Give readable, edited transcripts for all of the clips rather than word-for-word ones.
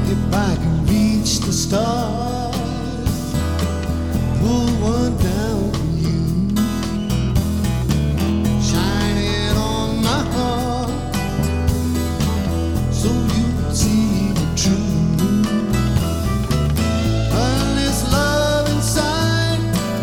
If I can reach the stars, pull one down for you, shine it on my heart, so you can see the truth. Unless love inside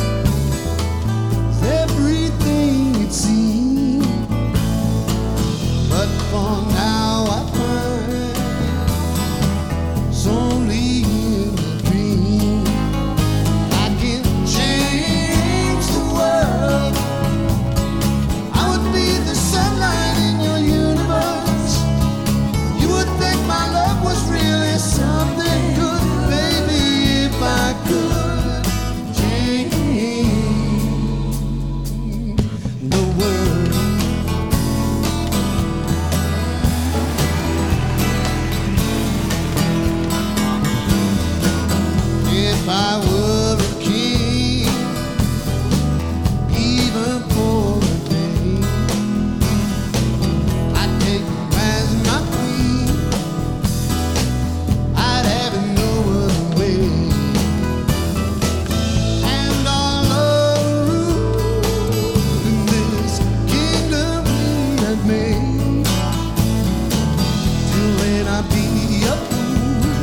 is everything it seems, but for now I find it's only in a dream. I can change the world. I would be the sunlight in your universe. You would think my love was really something good, baby, if I could change the world. If I were a king, even for a day, I'd take you as my queen. I'd have it no other way. And all of the rules in this kingdom we had made, till then I'd be a fool,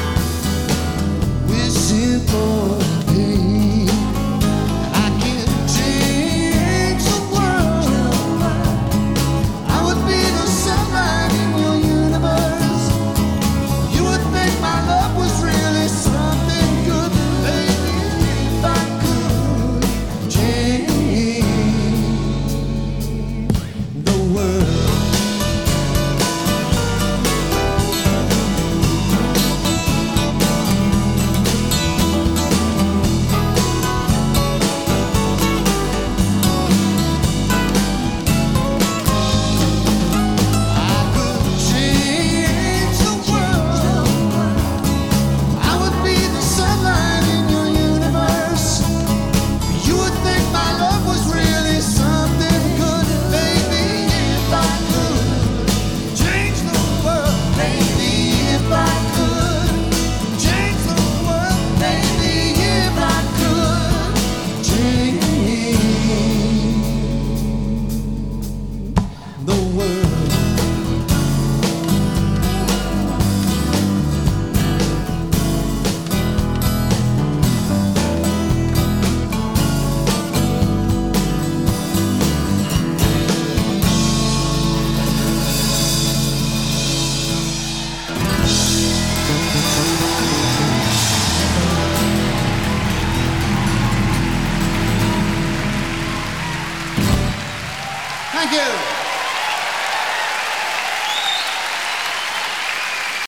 wishing for a day I can change the world. I would be the sunlight in your universe. You would think my love was really something good, baby, if I could change the world. Thank you.